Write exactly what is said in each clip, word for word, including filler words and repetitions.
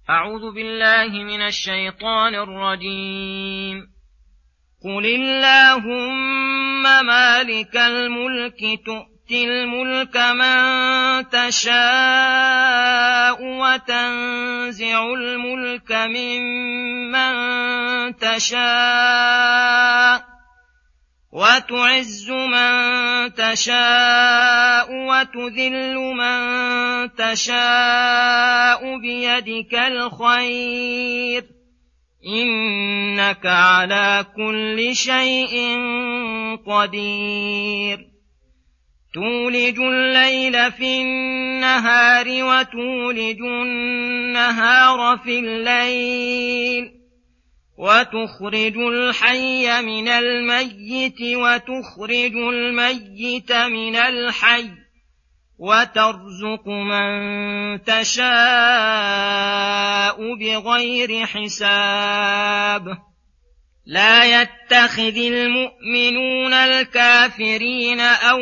أعوذ بالله من الشيطان الرجيم. قل اللهم مالك الملك تؤتي الملك من تشاء وتنزع الملك ممن تشاء وتعز من تشاء وتذل من تشاء بيدك الخير إنك على كل شيء قدير. تولج الليل في النهار وتولج النهار في الليل وتخرج الحي من الميت وتخرج الميت من الحي وترزق من تشاء بغير حساب. لا يتخذ المؤمنون الكافرين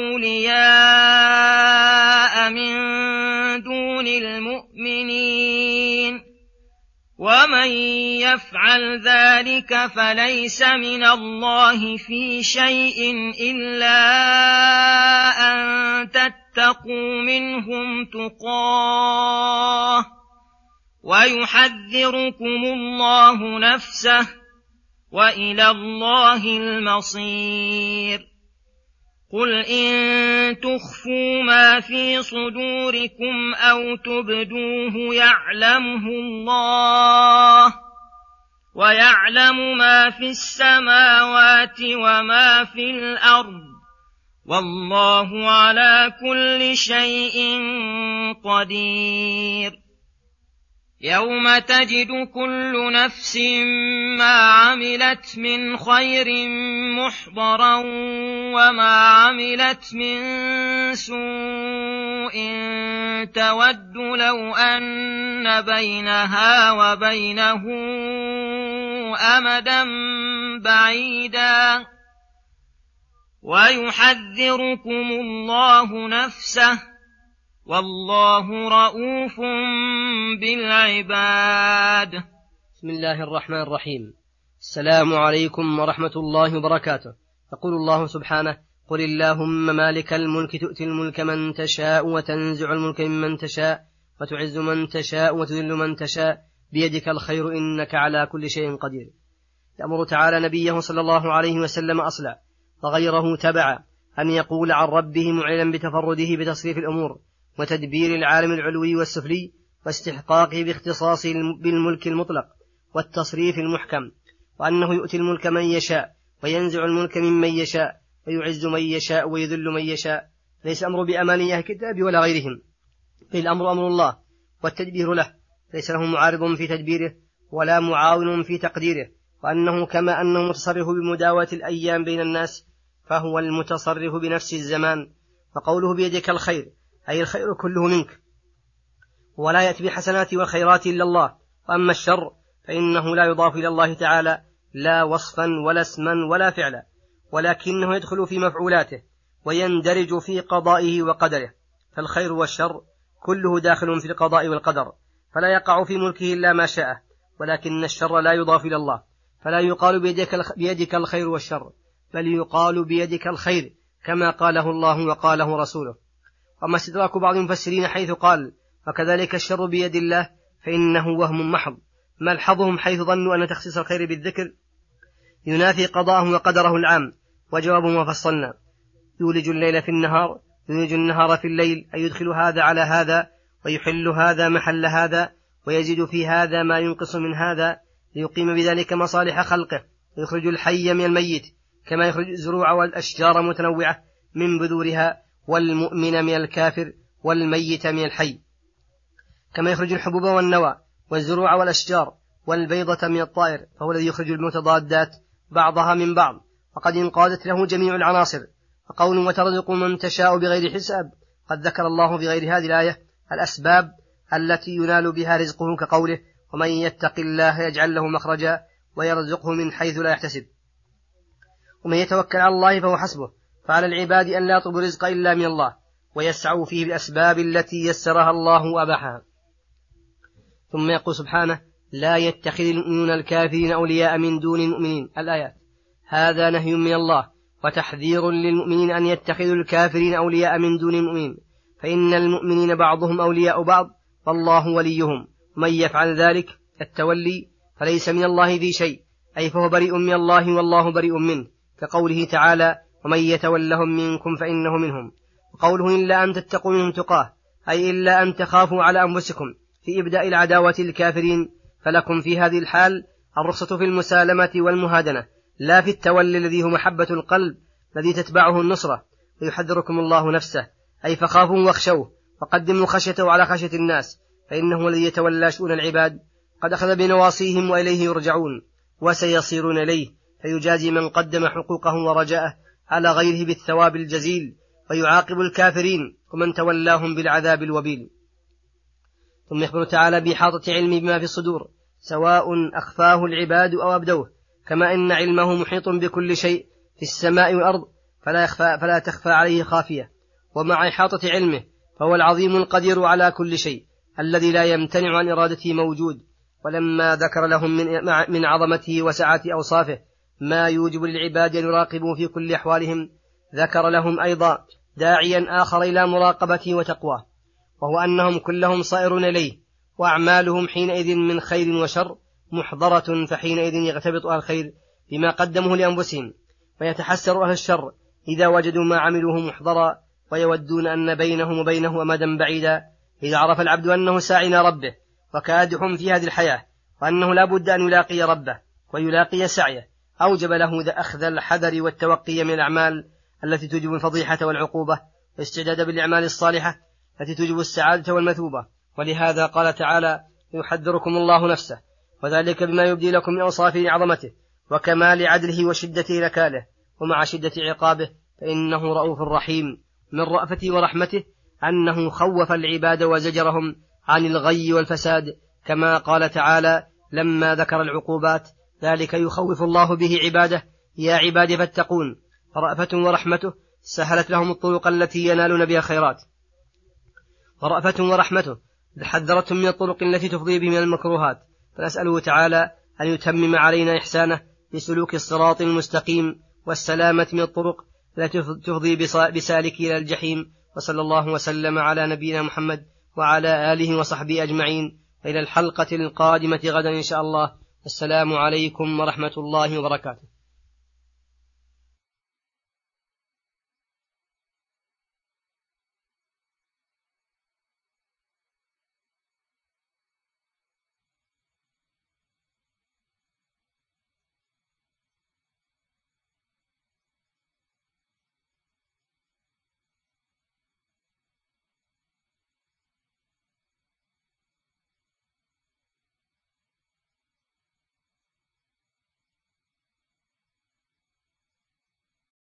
أولياء من دون المؤمنين ومن يفعل ذلك فليس من الله في شيء إلا أن تتقوا منهم تقاه ويحذركم الله نفسه وإلى الله المصير. قل إن تخفوا ما في صدوركم أو تبدوه يعلمه الله ويعلم ما في السماوات وما في الأرض والله على كل شيء قدير. يوم تجد كل نفس ما عملت من خير محضرا وما عملت من سوء تود لو أن بينها وبينه أمدا بعيدا ويحذركم الله نفسه والله رؤوف بالعباد. بسم الله الرحمن الرحيم. السلام عليكم ورحمة الله وبركاته. يقول الله سبحانه: قل اللهم مالك الملك تؤتي الملك من تشاء وتنزع الملك ممن تشاء وتعز من تشاء وتذل من تشاء بيدك الخير إنك على كل شيء قدير. يأمر تعالى نبيه صلى الله عليه وسلم أصلع وغيره تبع أن يقول عن ربه معلنا بتفرده بتصريف الأمور وتدبير العالم العلوي والسفلي واستحقاقه باختصاصه بالملك المطلق والتصريف المحكم، وأنه يؤتي الملك من يشاء وينزع الملك ممن يشاء ويعز من يشاء ويذل من يشاء. ليس أمر بأماني الكتاب ولا غيرهم، بل الأمر أمر الله والتدبير له، ليس له معارض في تدبيره ولا معاون في تقديره. وأنه كما أنه متصرف بمداواة الأيام بين الناس فهو المتصرف بنفس الزمان. فقوله بيدك الخير أي الخير كله منك، ولا يأتي بحسنات والخيرات إلا الله. وأما الشر فإنه لا يضاف إلى الله تعالى لا وصفا ولا اسما ولا فعلا، ولكنه يدخل في مفعولاته ويندرج في قضائه وقدره. فالخير والشر كله داخل في القضاء والقدر، فلا يقع في ملكه إلا ما شاء. ولكن الشر لا يضاف إلى الله، فلا يقال بيدك الخير والشر، بل يقال بيدك الخير كما قاله الله وقاله رسوله. وما استدراك بعض المفسرين حيث قال وكذلك الشر بيد الله فإنه وهم محض، ملحظهم حيث ظنوا أن تخصيص الخير بالذكر ينافي قضاءه وقدره العام. وجوابه ما فصلنا: يولج الليل في النهار يولج النهار في الليل، أي يدخل هذا على هذا ويحل هذا محل هذا ويزيد في هذا ما ينقص من هذا ليقيم بذلك مصالح خلقه، ويخرج الحي من الميت كما يخرج الزروع والأشجار متنوعة من بذورها، والمؤمن من الكافر والميت من الحي، كما يخرج الحبوب والنوى والزروع والأشجار والبيضة من الطائر، فهو الذي يخرج المتضادات بعضها من بعض وقد انقادت له جميع العناصر. فقول وترزق من تشاء بغير حساب، قد ذكر الله في غير هذه الآية الأسباب التي ينال بها رزقه، كقوله ومن يتق الله يجعل له مخرجا ويرزقه من حيث لا يحتسب. ومن يتوكل على الله فهو حسبه. فعلى العباد أن لا يطلبوا الرزق إلا من الله ويسعوا فيه بالأسباب التي يسرها الله وأباحها. ثم يقول سبحانه لا يتخذ المؤمنون الكافرين أولياء من دون المؤمنين الآيات. هذا نهي من الله وتحذير للمؤمنين أن يتخذوا الكافرين أولياء من دون المؤمنين، فإن المؤمنين بعضهم أولياء بعض والله وليهم، ومن يفعل ذلك التولي فليس من الله ذي شيء، أي فهو بريء من الله والله بريء منه، كقوله تعالى ومن يتولهم منكم فإنه منهم. وقوله إلا أن تتقوا منهم تقاه، أي إلا أن تخافوا على أنفسكم في إبداء العداوة للكافرين، فلكم في هذه الحال الرخصة في المسالمة والمهادنة، لا في التولي الذي هو محبة القلب الذي تتبعه النصرة. ويحذركم الله نفسه، أي فخافوا واخشوه وقدموا خشيته على خشية الناس، فإنه الذي يتولى شؤون العباد، قد أخذ بنواصيهم وإليه يرجعون وسيصيرون إليه، فيجازي من قدم حقوقه ورجاءه على غيره بالثواب الجزيل، ويعاقب الكافرين ومن تولاهم بالعذاب الوبيل. ثم يخبر تعالى بإحاطة علمه بما في الصدور، سواء أخفاه العباد أو أبدوه، كما إن علمه محيط بكل شيء في السماء والأرض فلا, يخفى فلا تخفى عليه خافية. ومع إحاطة علمه فهو العظيم القدير على كل شيء الذي لا يمتنع عن إرادته موجود. ولما ذكر لهم من عظمته وسعة أوصافه ما يوجب للعباد أن يراقبوا في كل أحوالهم، ذكر لهم أيضا داعيا آخر إلى مراقبته وتقواه، وهو أنهم كلهم صائرون إليه، وأعمالهم حينئذ من خير وشر محضرة، فحينئذ يغتبط أهل الخير بما قدمه لأنفسهم، ويتحسر أهل الشر إذا وجدوا ما عملوه محضرا، ويودون أن بينهم وبينه أمدا بعيدا. إذا عرف العبد أنه ساعٍ ربه وكادح في هذه الحياة، وأنه لا بد أن يلاقي ربه ويلاقي سعيه، أوجب له أخذ الحذر والتوقي من الأعمال التي توجب الفضيحة والعقوبة، واستعداد بالأعمال الصالحة التي توجب السعادة والمثوبة. ولهذا قال تعالى يحذركم الله نفسه، وذلك بما يبدي لكم من أوصاف عظمته وكمال عدله وشدة نكاله ومع شدة عقابه، فإنه رؤوف رحيم. من رأفته ورحمته أنه خوف العباد وزجرهم عن الغي والفساد، كما قال تعالى لما ذكر العقوبات ذلك يخوف الله به عباده يا عباد فاتقون. فرأفته ورحمته سهلت لهم الطرق التي ينالون بها الخيرات، ورأفته ورحمته حذرتهم من الطرق التي تفضي بهم من المكروهات. فنسأله تعالى أن يتمم علينا إحسانه بسلوك الصراط المستقيم والسلامة من الطرق التي تفضي بسالك إلى الجحيم. وصلى الله وسلم على نبينا محمد وعلى آله وصحبه أجمعين، إلى الحلقة القادمة غدا إن شاء الله. السلام عليكم ورحمة الله وبركاته.